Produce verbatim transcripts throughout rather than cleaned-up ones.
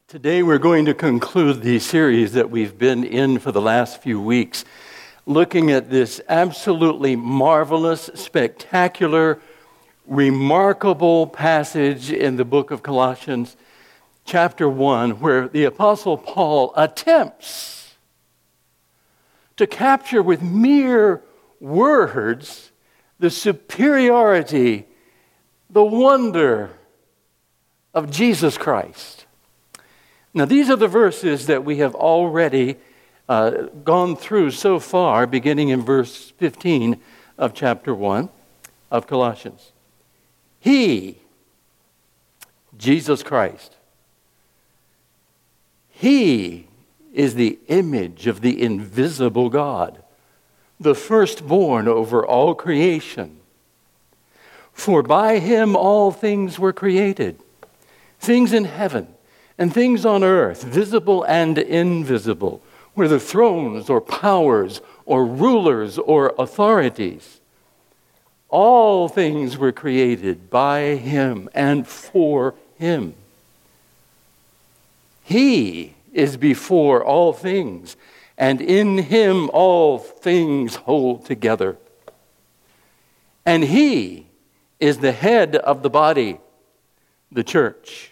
Today we're going to conclude the series that we've been in for the last few weeks, looking at this absolutely marvelous, spectacular, remarkable passage in the book of Colossians, chapter one, where the Apostle Paul attempts to capture with mere words the superiority, the wonder of Jesus Christ. Now, these are the verses that we have already uh, gone through so far, beginning in verse fifteen of chapter one of Colossians. He, Jesus Christ, He is the image of the invisible God, the firstborn over all creation. For by Him all things were created, things in heaven and things on earth, visible and invisible, whether thrones or powers or rulers or authorities. All things were created by Him and for Him. He is before all things, and in Him all things hold together. And He is the head of the body, the church.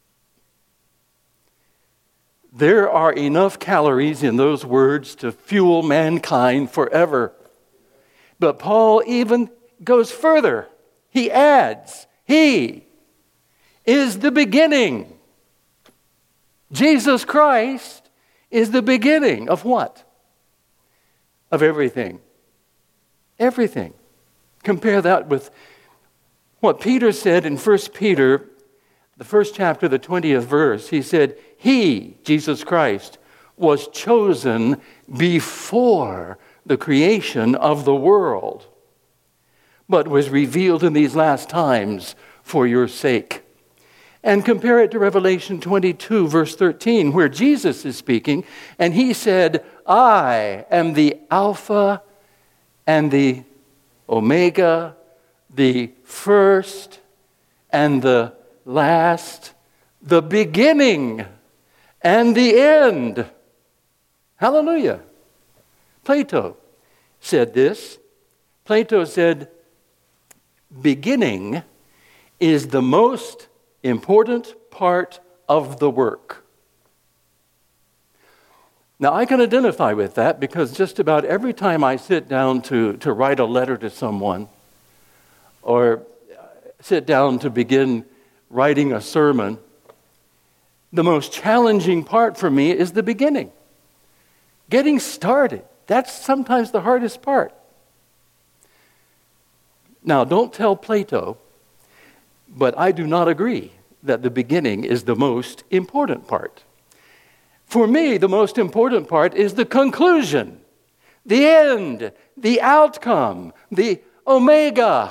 There are enough calories in those words to fuel mankind forever. But Paul even goes further. He adds, He is the beginning. Jesus Christ is the beginning of what? Of everything. Everything. Compare that with what Peter said in First Peter, the first chapter, the twentieth verse. He said, He, Jesus Christ, was chosen before the creation of the world, but was revealed in these last times for your sake. And compare it to Revelation twenty-two, verse thirteen, where Jesus is speaking, and He said, I am the Alpha and the Omega, the first and the last, the beginning and the end. Hallelujah. Plato said this. Plato said, beginning is the most important part of the work. Now, I can identify with that because just about every time I sit down to, to write a letter to someone or sit down to begin writing a sermon, the most challenging part for me is the beginning. Getting started. That's sometimes the hardest part. Now, don't tell Plato, but I do not agree that the beginning is the most important part. For me, the most important part is the conclusion, the end, the outcome, the omega.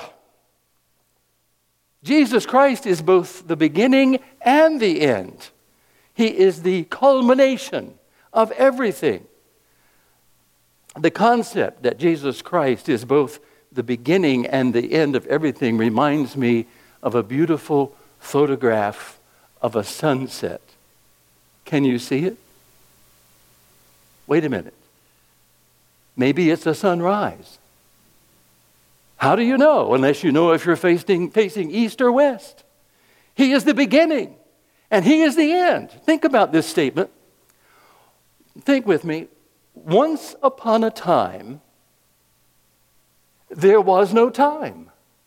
Jesus Christ is both the beginning and the end. He is the culmination of everything. The concept that Jesus Christ is both the beginning and the end of everything reminds me of a beautiful photograph of a sunset. Can you see it? Wait a minute. Maybe it's a sunrise. How do you know? Unless you know if you're facing, facing east or west. He is the beginning, and He is the end. Think about this statement. Think with me. Once upon a time, there was no time.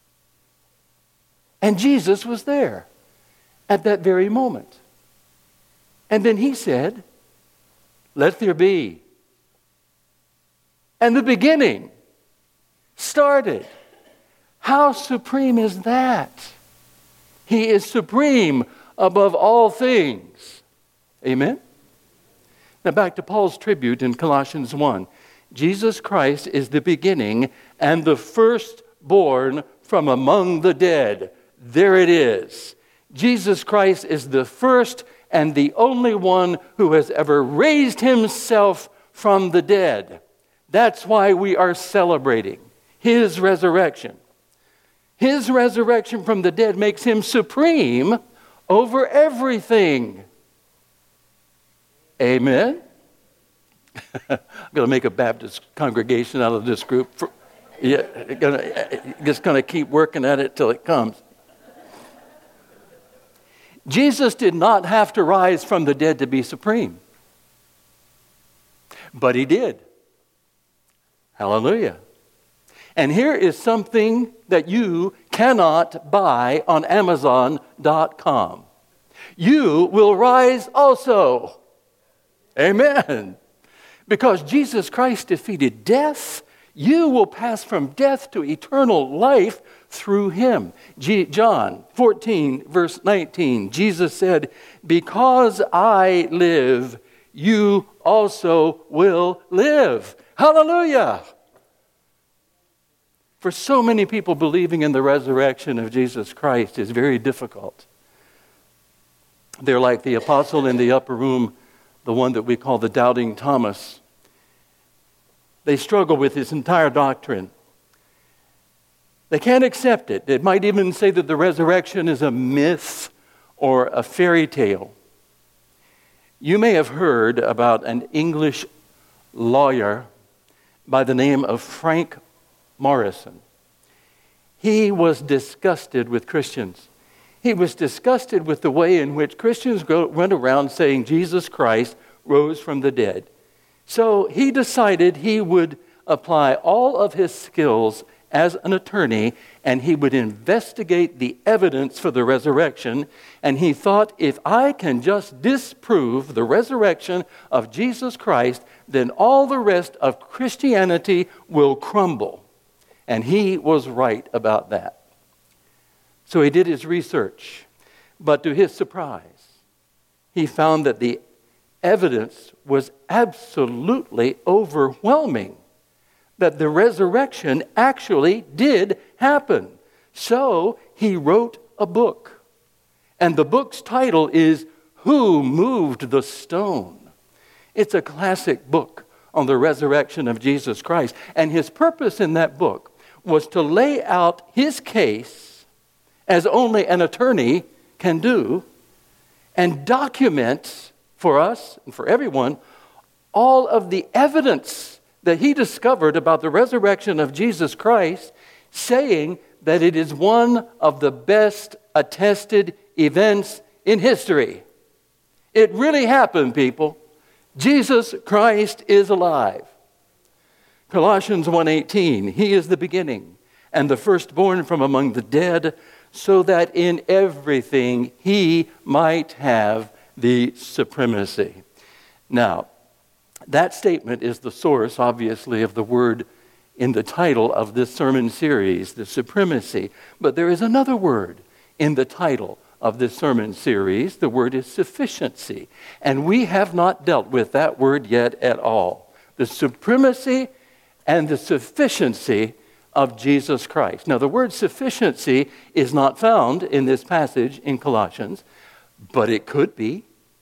And Jesus was there at that very moment. And then He said, let there be. And the beginning started. How supreme is that? He is supreme above all things. Amen? Now back to Paul's tribute in Colossians one. Jesus Christ is the beginning and the firstborn from among the dead. There it is. Jesus Christ is the first and the only one who has ever raised Himself from the dead. That's why we are celebrating His resurrection. His resurrection from the dead makes Him supreme over everything. Amen. I'm going to make a Baptist congregation out of this group. For, yeah, gonna, just going to keep working at it till it comes. Jesus did not have to rise from the dead to be supreme. But he did. Hallelujah. And here is something that you cannot buy on Amazon dot com. You will rise also. Amen. Because Jesus Christ defeated death, you will pass from death to eternal life through him. G- John fourteen, verse nineteen, Jesus said, "Because I live, you also will live." Hallelujah. For so many people, believing in the resurrection of Jesus Christ is very difficult. They're like the apostle in the upper room, the one that we call the doubting Thomas. They struggle with his entire doctrine. They can't accept it. They might even say that the resurrection is a myth or a fairy tale. You may have heard about an English lawyer by the name of Frank Morrison. He was disgusted with Christians. He was disgusted with the way in which Christians go, went around saying Jesus Christ rose from the dead. So he decided he would apply all of his skills as an attorney, and he would investigate the evidence for the resurrection. And he thought, if I can just disprove the resurrection of Jesus Christ, then all the rest of Christianity will crumble. And he was right about that. So he did his research. But to his surprise, he found that the evidence was absolutely overwhelming, that the resurrection actually did happen. So he wrote a book. And the book's title is Who Moved the Stone? It's a classic book on the resurrection of Jesus Christ. And his purpose in that book was to lay out his case as only an attorney can do and document for us and for everyone all of the evidence that he discovered about the resurrection of Jesus Christ, saying that it is one of the best attested events in history. It really happened, people. Jesus Christ is alive. Colossians one eighteen, he is the beginning and the firstborn from among the dead, so that in everything he might have the supremacy. Now, that statement is the source, obviously, of the word in the title of this sermon series, the supremacy. But there is another word in the title of this sermon series. The word is sufficiency. And we have not dealt with that word yet at all. The supremacy and the sufficiency of Jesus Christ. Now, the word sufficiency is not found in this passage in Colossians, but it could be.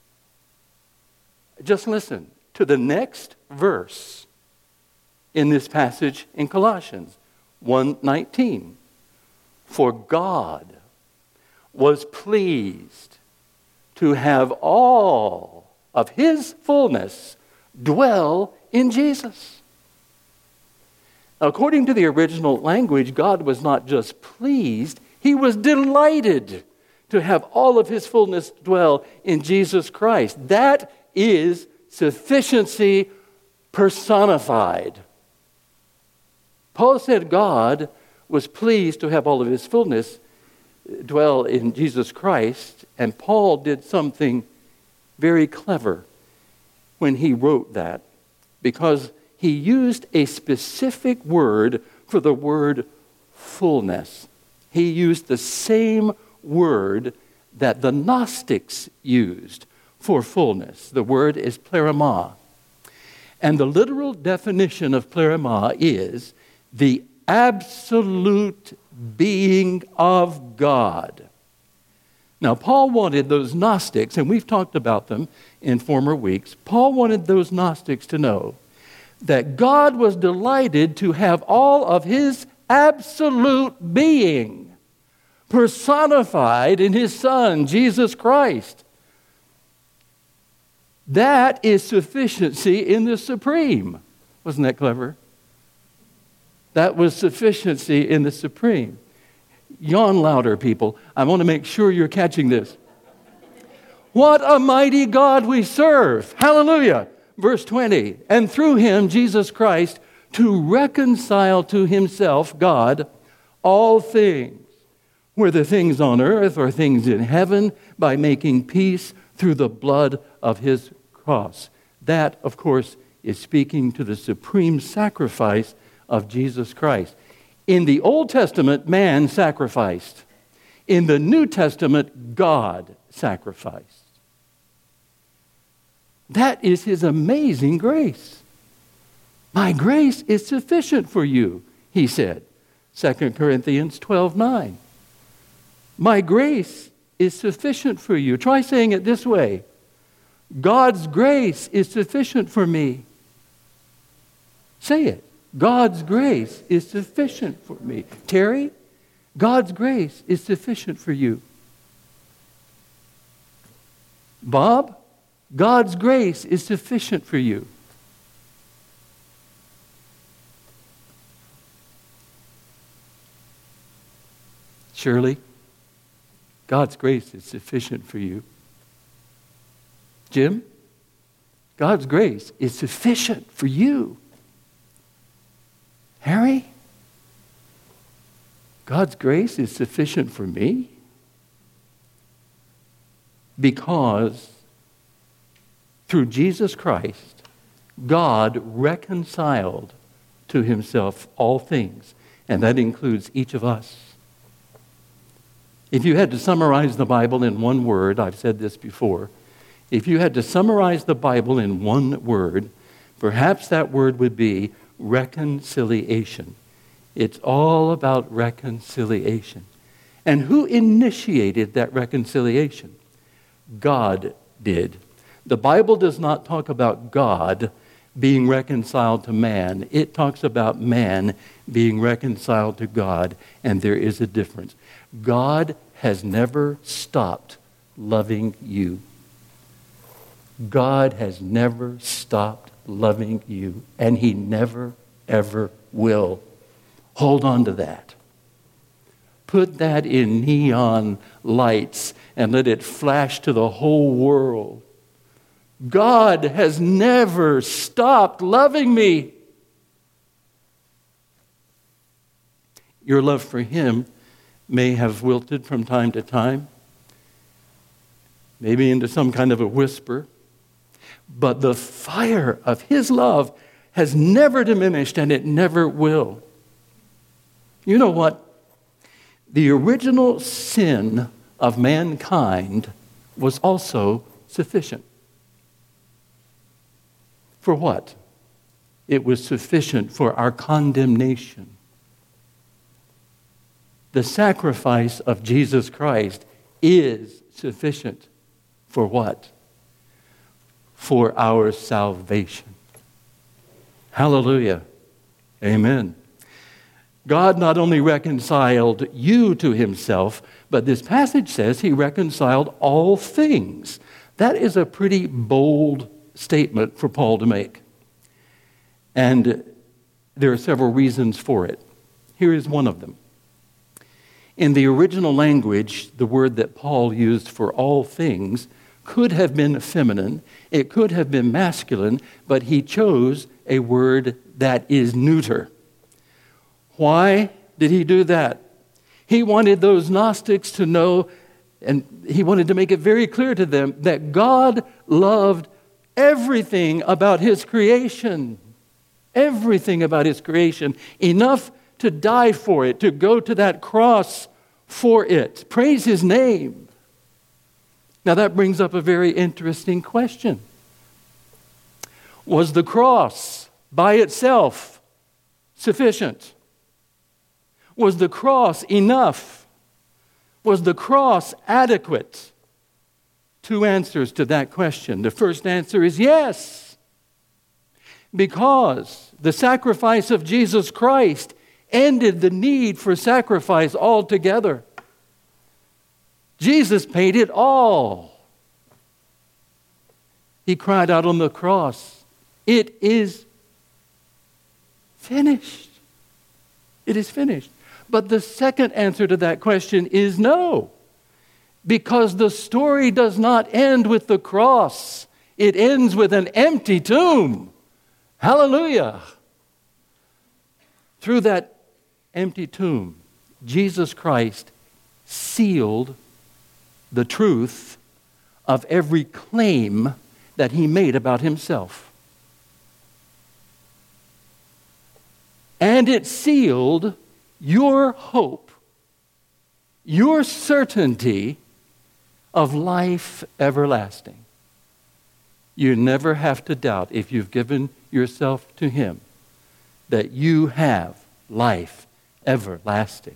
Just listen to the next verse in this passage in Colossians one nineteen. For God was pleased to have all of his fullness dwell in Jesus. According to the original language, God was not just pleased, he was delighted to have all of his fullness dwell in Jesus Christ. That is sufficiency personified. Paul said God was pleased to have all of his fullness dwell in Jesus Christ, and Paul did something very clever when he wrote that, because he used a specific word for the word fullness. He used the same word that the Gnostics used for fullness. The word is pleroma. And the literal definition of pleroma is the absolute being of God. Now, Paul wanted those Gnostics, and we've talked about them in former weeks, Paul wanted those Gnostics to know that God was delighted to have all of his absolute being – personified in his Son, Jesus Christ. That is sufficiency in the supreme. Wasn't that clever? That was sufficiency in the supreme. Yawn louder, people. I want to make sure you're catching this. What a mighty God we serve. Hallelujah. Verse twenty. And through him, Jesus Christ, to reconcile to himself, God, all things, whether things on earth or things in heaven, by making peace through the blood of his cross. That, of course, is speaking to the supreme sacrifice of Jesus Christ. In the Old Testament, man sacrificed. In the New Testament, God sacrificed. That is his amazing grace. My grace is sufficient for you, he said. Second Corinthians twelve nine. My grace is sufficient for you. Try saying it this way. God's grace is sufficient for me. Say it. God's grace is sufficient for me. Terry, God's grace is sufficient for you. Bob, God's grace is sufficient for you. Shirley, God's grace is sufficient for you. Jim, God's grace is sufficient for you. Harry, God's grace is sufficient for me because through Jesus Christ, God reconciled to himself all things, and that includes each of us. If you had to summarize the Bible in one word, I've said this before, if you had to summarize the Bible in one word, perhaps that word would be reconciliation. It's all about reconciliation. And who initiated that reconciliation? God did. The Bible does not talk about God being reconciled to man. It talks about man being reconciled to God, and there is a difference. God has never stopped loving you. God has never stopped loving you, and he never, ever will. Hold on to that. Put that in neon lights and let it flash to the whole world. God has never stopped loving me. Your love for him may have wilted from time to time, maybe into some kind of a whisper, but the fire of his love has never diminished, and it never will. You know what? The original sin of mankind was also sufficient. For what? It was sufficient for our condemnation. The sacrifice of Jesus Christ is sufficient for what? For our salvation. Hallelujah. Amen. God not only reconciled you to himself, but this passage says he reconciled all things. That is a pretty bold statement for Paul to make. And there are several reasons for it. Here is one of them. In the original language, the word that Paul used for all things could have been feminine, it could have been masculine, but he chose a word that is neuter. Why did he do that? He wanted those Gnostics to know, and he wanted to make it very clear to them, that God loved everything about his creation. Everything about his creation. Enough to die for it, to go to that cross for it. Praise his name. Now that brings up a very interesting question. Was the cross by itself sufficient? Was the cross enough? Was the cross adequate? Two answers to that question. The first answer is yes. Because the sacrifice of Jesus Christ ended the need for sacrifice altogether. Jesus paid it all. He cried out on the cross, "It is finished." It is finished. But the second answer to that question is no, because the story does not end with the cross. It ends with an empty tomb. Hallelujah. Through that empty tomb, Jesus Christ sealed the truth of every claim that he made about himself. And it sealed your hope, your certainty of life everlasting. You never have to doubt, if you've given yourself to him, that you have life everlasting.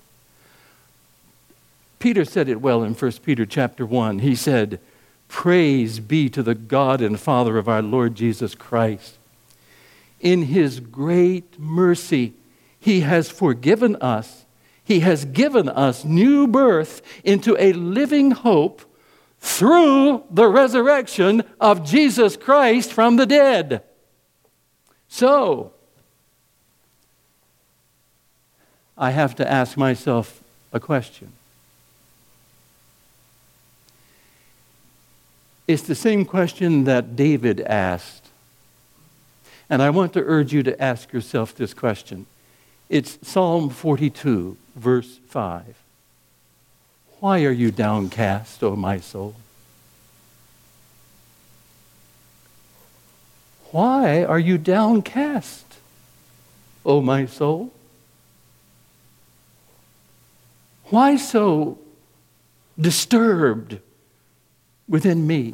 Peter said it well in First Peter chapter one. He said, "Praise be to the God and Father of our Lord Jesus Christ. In his great mercy, he has forgiven us. He has given us new birth into a living hope through the resurrection of Jesus Christ from the dead." So, I have to ask myself a question. It's the same question that David asked. And I want to urge you to ask yourself this question. It's Psalm forty-two, verse five. "Why are you downcast, O my soul? Why are you downcast, O my soul? Why so disturbed within me?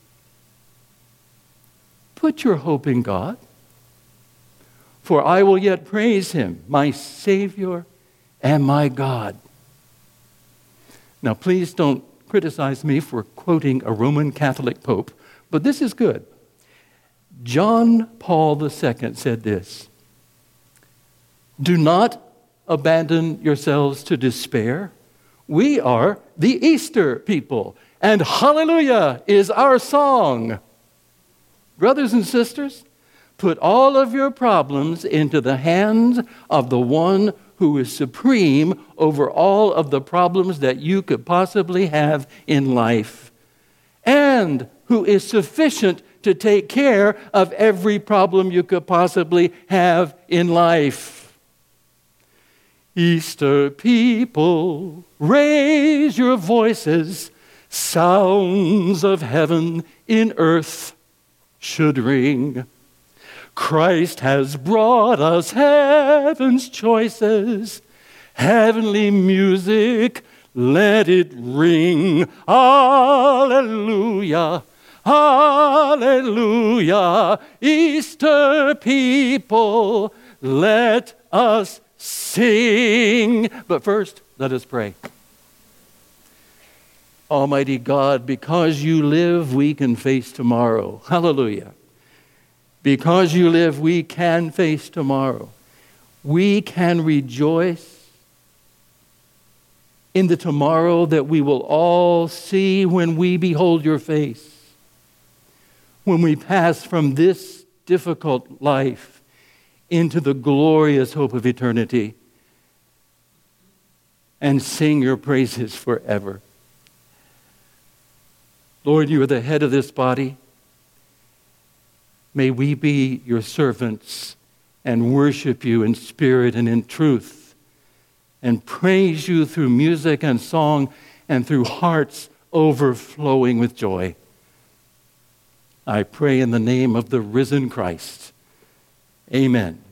Put your hope in God, for I will yet praise him, my Savior and my God." Now, please don't criticize me for quoting a Roman Catholic pope, but this is good. John Paul the Second said this: "Do not abandon yourselves to despair. We are the Easter people, and hallelujah is our song." Brothers and sisters, put all of your problems into the hands of the one who is supreme over all of the problems that you could possibly have in life, and who is sufficient to take care of every problem you could possibly have in life. Easter people, raise your voices. Sounds of heaven in earth should ring. Christ has brought us heaven's choices. Heavenly music, let it ring. Hallelujah, hallelujah. Easter people, let us sing. But first, let us pray. Almighty God, because you live, we can face tomorrow. Hallelujah. Because you live, we can face tomorrow. We can rejoice in the tomorrow that we will all see when we behold your face. When we pass from this difficult life into the glorious hope of eternity and sing your praises forever. Lord, you are the head of this body. May we be your servants and worship you in spirit and in truth and praise you through music and song and through hearts overflowing with joy. I pray in the name of the risen Christ. Amen.